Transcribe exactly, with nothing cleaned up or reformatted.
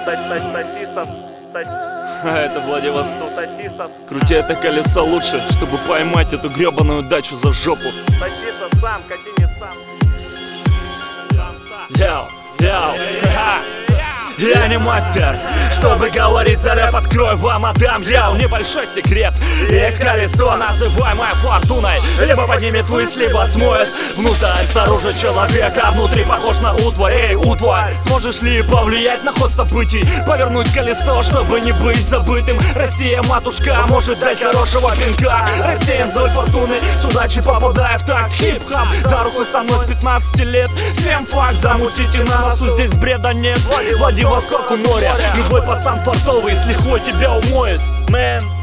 Тащи сос. А это Владивосток. Крути это колесо лучше, чтобы поймать эту гребаную дачу за жопу. Тащи сам, кати не сам. Сам, сам. Яу, яу, ха-ха. Я не мастер, чтобы говорить за рэп, открою вам, отдам я небольшой секрет. Есть колесо, называемое фортуной, либо поднимет ввысь, либо смоет внутрь. Снаружи человек, а внутри похож на утварь. Эй, утварь, сможешь ли повлиять на ход событий? Повернуть колесо, чтобы не быть забытым. Россия, матушка, может дать хорошего пинка. Россия вдоль фортуны, с удачей попадая в такт. Хип-хап, за руку со мной с пятнадцати лет. Всем факт, замутите на носу, здесь бреда нет. Владивосток у моря, любой пацан фартовый с лихвой тебя умоет. Мэн.